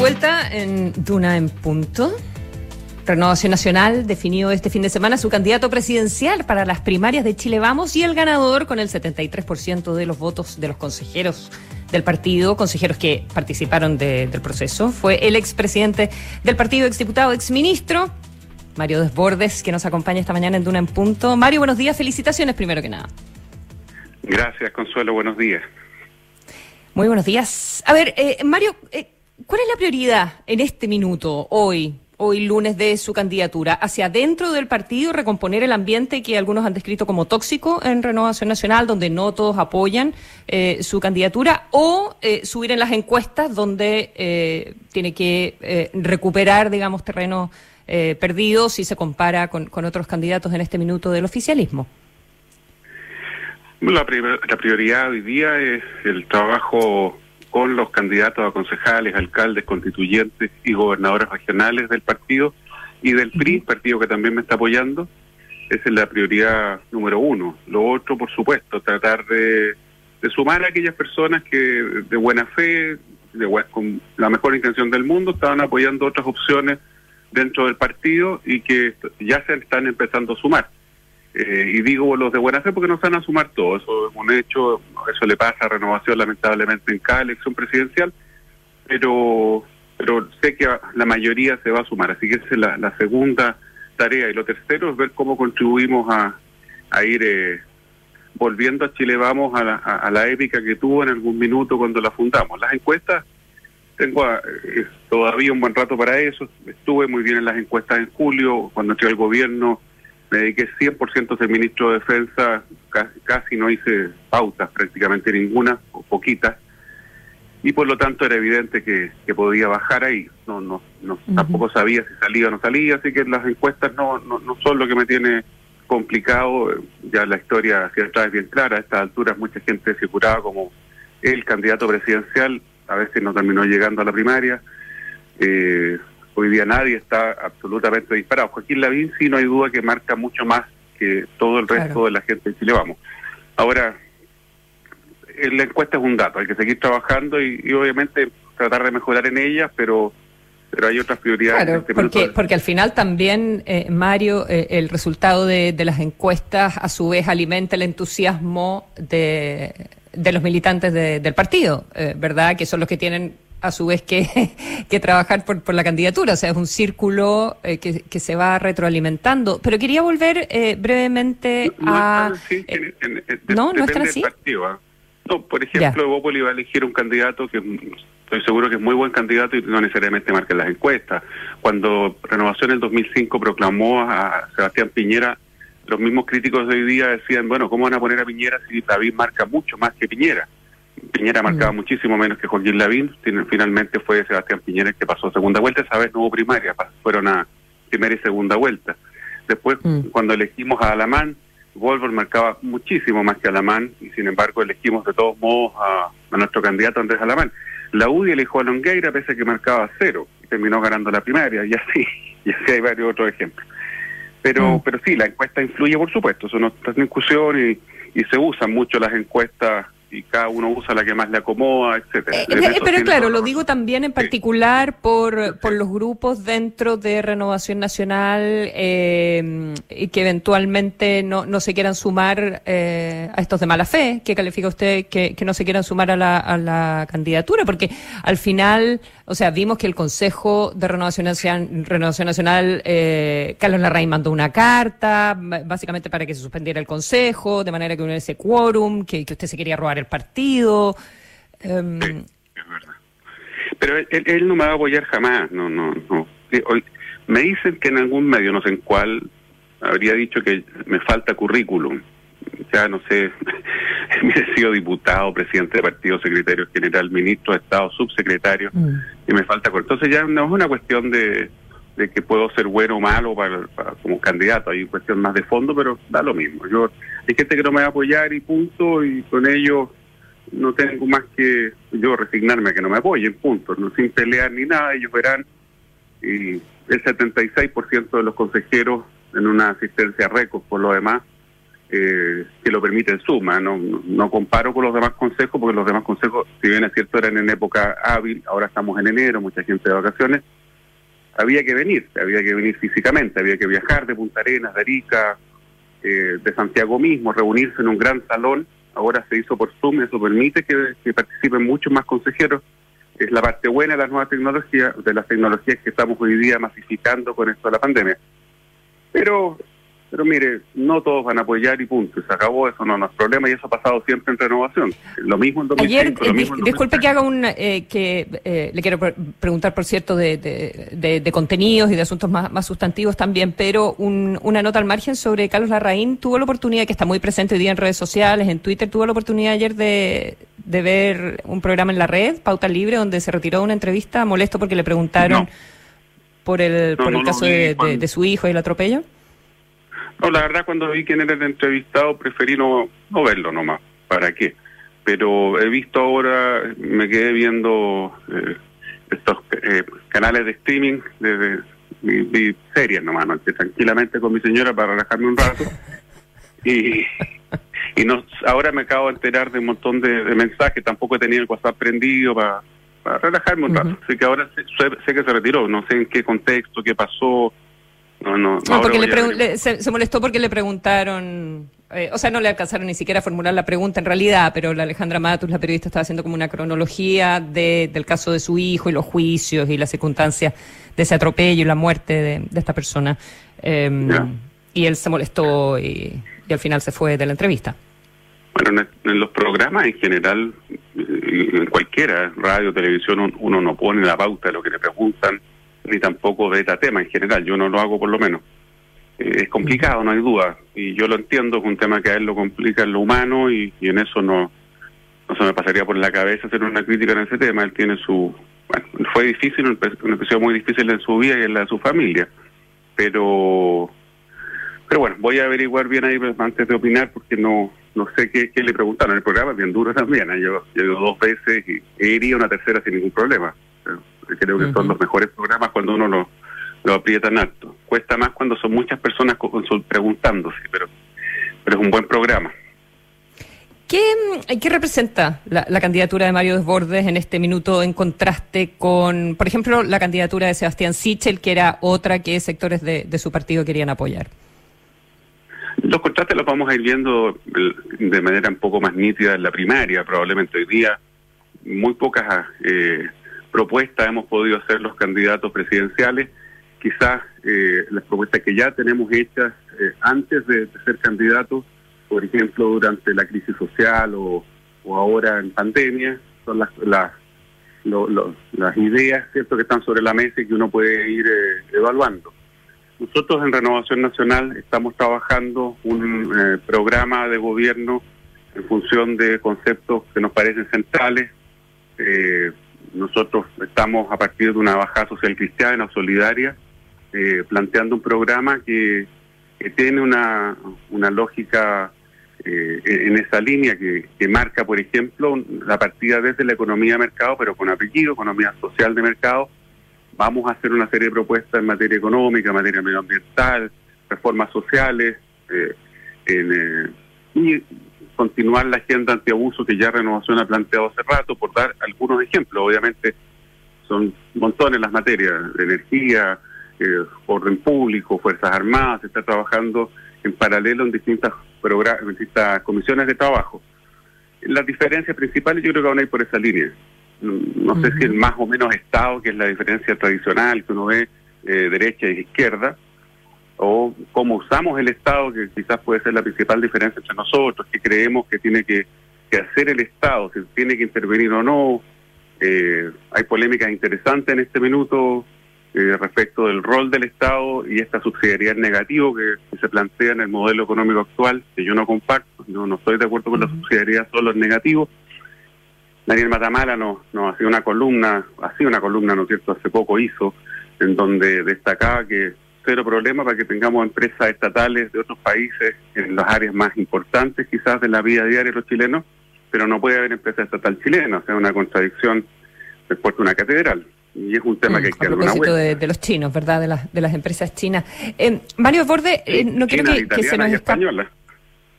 vuelta en Duna en Punto. Renovación Nacional definió este fin de semana su candidato presidencial para las primarias de Chile Vamos, y el ganador, con el 73% de los votos de los consejeros del partido, consejeros que participaron del proceso, fue el expresidente del partido, exdiputado, exministro, Mario Desbordes, que nos acompaña esta mañana en Duna en Punto. Mario, buenos días, felicitaciones primero que nada. Gracias, Consuelo, buenos días. Muy buenos días. A ver, Mario, ¿cuál es la prioridad en este minuto, hoy lunes, de su candidatura? ¿Hacia dentro del partido, recomponer el ambiente que algunos han descrito como tóxico en Renovación Nacional, donde no todos apoyan su candidatura, o subir en las encuestas, donde tiene que recuperar, digamos, terreno perdido si se compara con otros candidatos en este minuto del oficialismo? La prioridad hoy día es el trabajo con los candidatos a concejales, alcaldes, constituyentes y gobernadores regionales del partido y del PRI, partido que también me está apoyando. Esa es la prioridad número uno. Lo otro, por supuesto, tratar de sumar a aquellas personas que de buena fe, con la mejor intención del mundo, estaban apoyando otras opciones dentro del partido y que ya se están empezando a sumar. Y digo los de buena fe porque no se van a sumar todos, eso es un hecho, eso le pasa a Renovación lamentablemente en cada elección presidencial, pero sé que la mayoría se va a sumar, así que esa es la segunda tarea. Y lo tercero es ver cómo contribuimos a ir volviendo a Chile Vamos a la épica que tuvo en algún minuto cuando la fundamos. Las encuestas, tengo todavía un buen rato para eso, estuve muy bien en las encuestas en julio, cuando entré al gobierno. Me dediqué 100% a ser ministro de Defensa, casi no hice pautas, prácticamente ninguna, o poquitas, y por lo tanto era evidente que podía bajar ahí. No, tampoco sabía si salía o no salía, así que las encuestas no son lo que me tiene complicado. Ya la historia hacia atrás es bien clara. A estas alturas mucha gente se curaba como el candidato presidencial, a veces no terminó llegando a la primaria. Hoy día nadie está absolutamente disparado. Joaquín Lavín sí, no hay duda que marca mucho más que todo el resto de la gente de Chile Vamos. Ahora, la encuesta es un dato, hay que seguir trabajando y obviamente tratar de mejorar en ella, pero hay otras prioridades. Claro, porque al final también, Mario, el resultado de las encuestas a su vez alimenta el entusiasmo de los militantes del partido, ¿verdad? Que son los que tienen a su vez que trabajar por la candidatura. O sea, es un círculo que se va retroalimentando. Pero quería volver brevemente a... ¿No es tan así? No, por ejemplo, Evópoli va a elegir un candidato que estoy seguro que es muy buen candidato y no necesariamente marca en las encuestas. Cuando Renovación en el 2005 proclamó a Sebastián Piñera, los mismos críticos de hoy día decían, bueno, ¿cómo van a poner a Piñera si David marca mucho más que Piñera? Piñera marcaba muchísimo menos que Joaquín Lavín. Finalmente fue Sebastián Piñera el que pasó a segunda vuelta. Esa vez no hubo primaria, fueron a primera y segunda vuelta. Después, cuando elegimos a Alamán, Volvo marcaba muchísimo más que Alamán, y sin embargo elegimos de todos modos a nuestro candidato Andrés Alamán. La UDI eligió a Longueira pese a que marcaba 0 y terminó ganando la primaria, y así hay varios otros ejemplos. Pero sí, la encuesta influye, por supuesto, son otras discusiones y se usan mucho las encuestas y cada uno usa la que más le acomoda, etcétera. Pero claro, lo digo también en particular por los grupos dentro de Renovación Nacional y que eventualmente no se quieran sumar a estos de mala fe, que califica usted que no se quieran sumar a la candidatura, porque al final, o sea, vimos que el Consejo de Renovación Nacional, Carlos Larraín mandó una carta, básicamente para que se suspendiera el Consejo, de manera que hubiera ese quórum, que usted se quería robar el partido. Sí, es verdad. Pero él no me va a apoyar jamás, no. Hoy me dicen que en algún medio, no sé en cuál, habría dicho que me falta currículum. Ya no sé, he sido diputado, presidente de partido, secretario general, ministro de Estado, subsecretario, y me falta. Entonces ya no es una cuestión de que puedo ser bueno o malo para como candidato, hay cuestión más de fondo, pero da lo mismo. Hay gente que no me va a apoyar y punto, y con ello no tengo más que yo resignarme a que no me apoyen, punto, no, sin pelear ni nada. Ellos verán, y el 76% de los consejeros en una asistencia récord por lo demás que lo permite el Suma. No comparo con los demás consejos, porque los demás consejos, si bien es cierto, eran en época hábil, ahora estamos en enero, mucha gente de vacaciones, había que venir físicamente, había que viajar de Punta Arenas, de Arica, de Santiago mismo, reunirse en un gran salón. Ahora se hizo por Zoom, eso permite que participen muchos más consejeros. Es la parte buena de las nuevas tecnologías, de las tecnologías que estamos hoy día masificando con esto de la pandemia. Pero mire, no todos van a apoyar y punto, se acabó, eso no es problema, y eso ha pasado siempre en Renovación. Lo mismo en 2005, ayer, lo mismo en 2006. disculpe que haga le quiero preguntar, por cierto, de contenidos y de asuntos más sustantivos también, pero una nota al margen sobre Carlos Larraín. Tuvo la oportunidad, que está muy presente hoy día en redes sociales, en Twitter, tuvo la oportunidad ayer de ver un programa en la red, Pauta Libre, donde se retiró de una entrevista, molesto porque le preguntaron por el caso de su hijo y el atropello. No, la verdad, cuando vi quién era el entrevistado, preferí no verlo nomás. ¿Para qué? Pero he visto ahora, me quedé viendo estos canales de streaming, vi series nomás, ¿no? Tranquilamente con mi señora para relajarme un rato. Y ahora me acabo de enterar de un montón de mensajes, tampoco he tenido el WhatsApp prendido para relajarme un rato. Así que ahora sé que se retiró, no sé en qué contexto, qué pasó. No, porque se molestó porque le preguntaron, o sea, no le alcanzaron ni siquiera a formular la pregunta en realidad, pero la Alejandra Matus, la periodista, estaba haciendo como una cronología del caso de su hijo y los juicios y las circunstancias de ese atropello y la muerte de esta persona. Y él se molestó y al final se fue de la entrevista. Bueno, en los programas en general, en cualquiera, radio, televisión, uno no pone la pauta de lo que le preguntan, ni tampoco de este tema en general, yo no lo hago por lo menos. Es complicado, no hay duda, y yo lo entiendo, es un tema que a él lo complica en lo humano, y en eso no se me pasaría por la cabeza hacer una crítica en ese tema. Él tiene fue difícil, un episodio muy difícil en su vida y en la de su familia, pero bueno, voy a averiguar bien ahí antes de opinar, porque no sé qué le preguntaron. El programa es bien duro también, yo he ido 2 veces y iría una tercera sin ningún problema. Creo que son los mejores programas cuando uno lo aprieta en alto. Cuesta más cuando son muchas personas preguntándose, pero es un buen programa. ¿Qué representa la candidatura de Mario Desbordes en este minuto en contraste con, por ejemplo, la candidatura de Sebastián Sichel, que era otra que sectores de su partido querían apoyar? Los contrastes los vamos a ir viendo de manera un poco más nítida en la primaria, probablemente. Hoy día muy pocas propuestas hemos podido hacer los candidatos presidenciales. Quizás las propuestas que ya tenemos hechas antes de ser candidatos, por ejemplo, durante la crisis social o ahora en pandemia, son las ideas, ¿cierto?, que están sobre la mesa y que uno puede ir evaluando. Nosotros en Renovación Nacional estamos trabajando un programa de gobierno en función de conceptos que nos parecen centrales. Nosotros estamos, a partir de una bajada social cristiana, solidaria, planteando un programa que tiene una lógica en esa línea que marca, por ejemplo, la partida desde la economía de mercado, pero con apellido, economía social de mercado. Vamos a hacer una serie de propuestas en materia económica, en materia medioambiental, reformas sociales, y continuar la agenda antiabuso que ya Renovación ha planteado hace rato, por dar algunos ejemplos. Obviamente son montones las materias, de energía, orden público, Fuerzas Armadas. Se está trabajando en paralelo en distintas comisiones de trabajo. Las diferencias principales yo creo que van a ir por esa línea. No sé si el más o menos Estado, que es la diferencia tradicional que uno ve derecha y izquierda, o cómo usamos el Estado, que quizás puede ser la principal diferencia entre nosotros, que creemos que tiene que hacer el Estado, si tiene que intervenir o no. Hay polémicas interesantes en este minuto respecto del rol del Estado y esta subsidiariedad negativa que se plantea en el modelo económico actual, que yo no comparto. No estoy de acuerdo con la subsidiariedad solo en negativo. Daniel Matamala nos hacía una columna, ¿no es cierto?, hace poco hizo, en donde destacaba que cero problema para que tengamos empresas estatales de otros países en las áreas más importantes quizás de la vida diaria de los chilenos, pero no puede haber empresa estatal chilena, o sea, una contradicción después de una catedral. Y es un tema que hay que dar una vuelta. De los chinos, ¿verdad?, de las empresas chinas. Mario Desbordes, no quiero que se nos escape.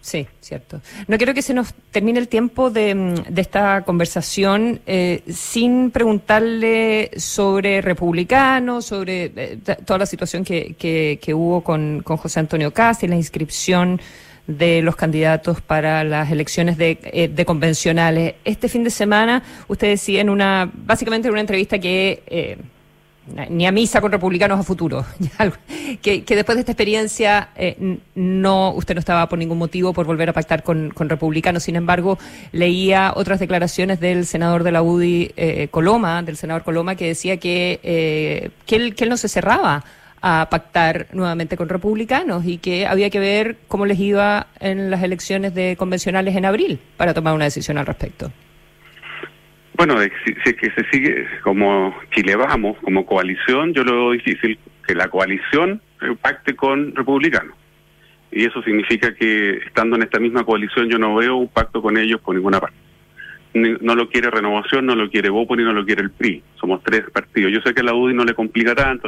Sí, cierto. No quiero que se nos termine el tiempo de esta conversación sin preguntarle sobre republicanos, sobre toda la situación que hubo con José Antonio Kast y la inscripción de los candidatos para las elecciones de convencionales. Este fin de semana, usted decía básicamente en una entrevista que ni a misa con republicanos a futuro, que después de esta experiencia usted no estaba por ningún motivo por volver a pactar con republicanos. Sin embargo, leía otras declaraciones del senador de la UDI, del senador Coloma, que decía que él no se cerraba a pactar nuevamente con republicanos y que había que ver cómo les iba en las elecciones de convencionales en abril para tomar una decisión al respecto. Bueno, si es que se sigue como Chile Vamos, como coalición, yo lo veo difícil que la coalición pacte con republicanos. Y eso significa que estando en esta misma coalición yo no veo un pacto con ellos por ninguna parte. No lo quiere Renovación, no lo quiere Bópoli, no lo quiere el PRI. Somos 3 partidos. Yo sé que a la UDI no le complica tanto,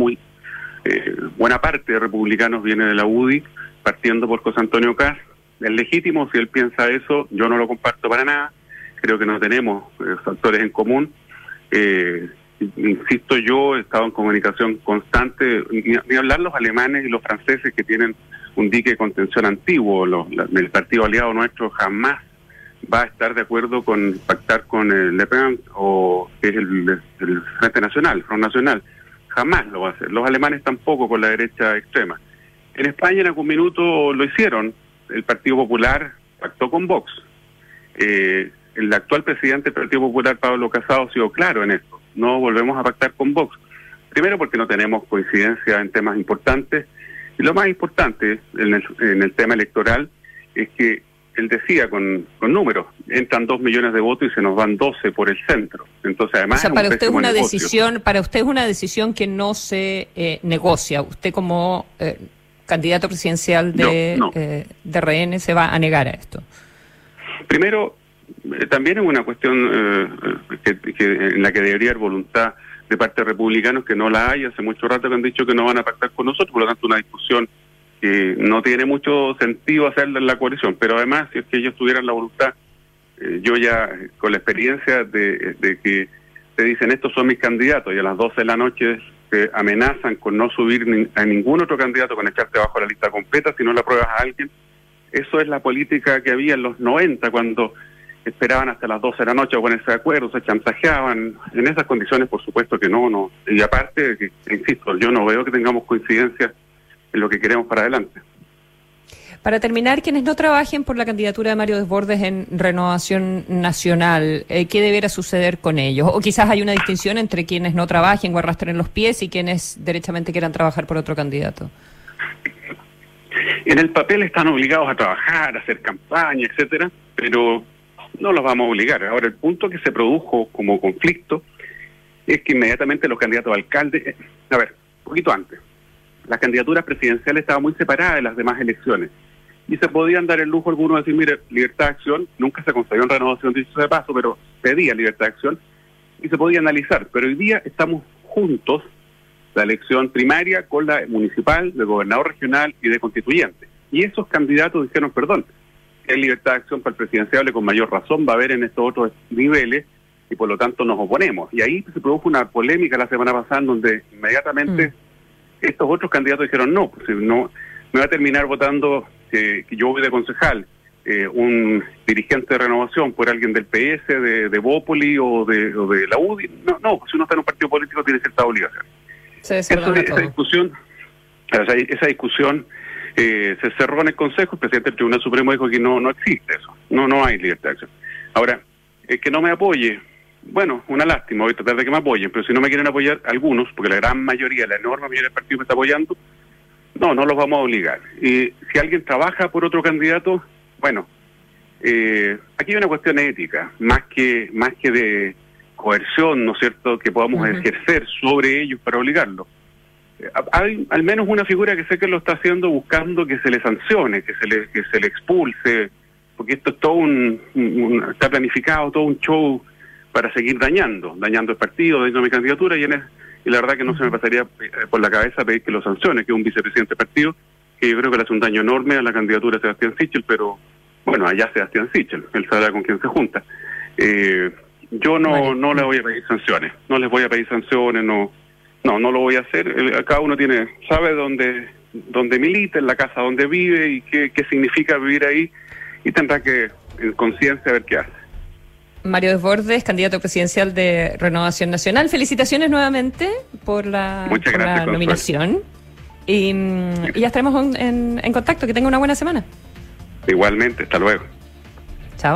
buena parte de republicanos viene de la UDI, partiendo por José Antonio Kast. Es legítimo, si él piensa eso, yo no lo comparto para nada. Creo que no tenemos factores en común. Insisto, yo he estado en comunicación constante, ni hablar los alemanes y los franceses que tienen un dique de contención antiguo. El partido aliado nuestro jamás va a estar de acuerdo con pactar con el Le Pen o que es el Frente Nacional, el Front Nacional. Jamás lo va a hacer. Los alemanes tampoco con la derecha extrema. En España en algún minuto lo hicieron. El Partido Popular pactó con Vox. El actual presidente del Partido Popular, Pablo Casado, ha sido claro en esto. No volvemos a pactar con Vox. Primero porque no tenemos coincidencia en temas importantes. Y lo más importante en el tema electoral es que él decía con números, entran 2 millones de votos y se nos van 12 por el centro. Entonces, además, para usted es una decisión que no se negocia. Usted como candidato presidencial de RN se va a negar a esto. Primero, también es una cuestión en la que debería haber voluntad de parte de republicanos, que no la hay. Hace mucho rato que han dicho que no van a pactar con nosotros, por lo tanto una discusión que no tiene mucho sentido hacerla en la coalición. Pero además, si es que ellos tuvieran la voluntad, yo ya con la experiencia de que te dicen estos son mis candidatos y a las 12 de la noche te amenazan con no subir a ningún otro candidato, con echarte bajo la lista completa si no la apruebas a alguien. Eso es la política que había en los 90, cuando esperaban hasta las 12 de la noche a ponerse de acuerdo, se chantajeaban. En esas condiciones, por supuesto que no. Y aparte, insisto, yo no veo que tengamos coincidencia en lo que queremos para adelante. Para terminar, quienes no trabajen por la candidatura de Mario Desbordes en Renovación Nacional, ¿qué deberá suceder con ellos? O quizás hay una distinción entre quienes no trabajen o arrastren los pies y quienes derechamente quieran trabajar por otro candidato. En el papel están obligados a trabajar, a hacer campaña, etcétera, pero no los vamos a obligar. Ahora, el punto que se produjo como conflicto es que inmediatamente los candidatos a alcalde, un poquito antes, las candidaturas presidenciales estaban muy separadas de las demás elecciones y se podían dar el lujo algunos de decir, mire, libertad de acción, nunca se concedió en Renovación, dicho de paso, pero pedía libertad de acción y se podía analizar. Pero hoy día estamos juntos, la elección primaria con la municipal, de gobernador regional y de constituyente. Y esos candidatos dijeron, perdón, que hay libertad de acción para el presidenciable, con mayor razón va a haber en estos otros niveles y por lo tanto nos oponemos. Y ahí se produjo una polémica la semana pasada en donde inmediatamente estos otros candidatos dijeron, no, pues no me va a terminar votando que yo voy de concejal, un dirigente de Renovación por alguien del PS, de Bópoli o de la UDI. No, pues si uno está en un partido político tiene cierta obligación. Esa discusión se cerró en el Consejo. El presidente del Tribunal Supremo dijo que no existe eso, no hay libertad de acción. Ahora, que no me apoye, bueno, una lástima, voy a tratar de que me apoyen, pero si no me quieren apoyar algunos, porque la gran mayoría, la enorme mayoría del partido me está apoyando, no los vamos a obligar. Y si alguien trabaja por otro candidato, bueno, aquí hay una cuestión ética, más que de coerción, ¿no es cierto?, que podamos ejercer sobre ellos para obligarlos. Hay al menos una figura que sé que lo está haciendo buscando que se le sancione, que se le expulse, porque esto es todo está planificado, todo un show para seguir dañando el partido, dañando mi candidatura, y la verdad que no se me pasaría por la cabeza pedir que lo sancione, que es un vicepresidente del partido, que yo creo que le hace un daño enorme a la candidatura de Sebastián Sichel, pero bueno, allá Sebastián Sichel, él sabrá con quién se junta. Yo no le voy a pedir sanciones, no les voy a pedir sanciones, no lo voy a hacer. Cada uno sabe dónde milita, en la casa donde vive y qué significa vivir ahí, y tendrá que, en conciencia, ver qué hace. Mario Desbordes, candidato presidencial de Renovación Nacional. Felicitaciones nuevamente por la nominación. Y ya estaremos en contacto. Que tenga una buena semana. Igualmente, hasta luego.